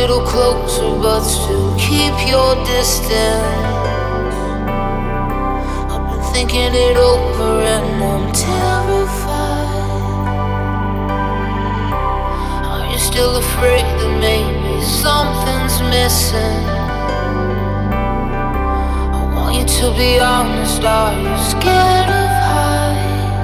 little closer, but still keep your distance. I've been thinking it over and I'm terrified. Are you still afraid that maybe something's missing? I want you to be honest, are you scared of heights?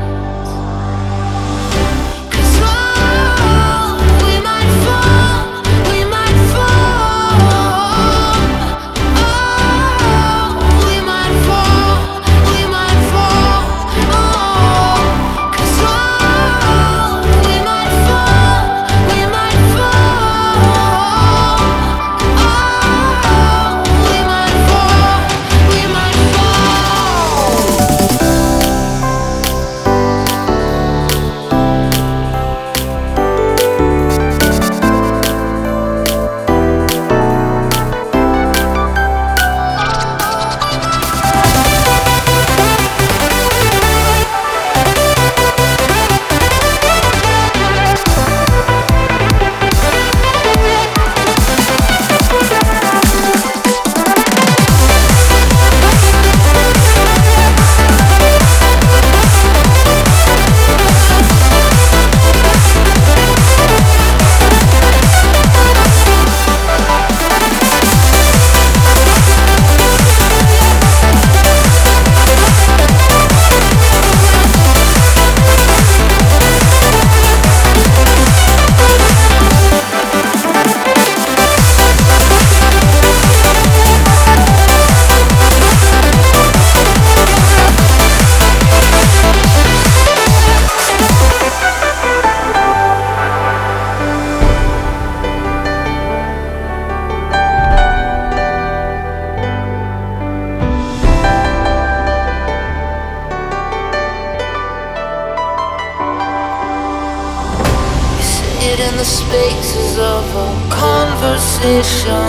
In the spaces of a conversation,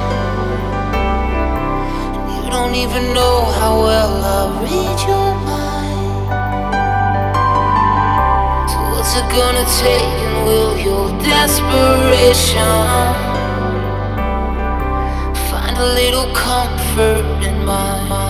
and you don't even know how well I read your mind. So what's it gonna take, and will your desperation find a little comfort in mine?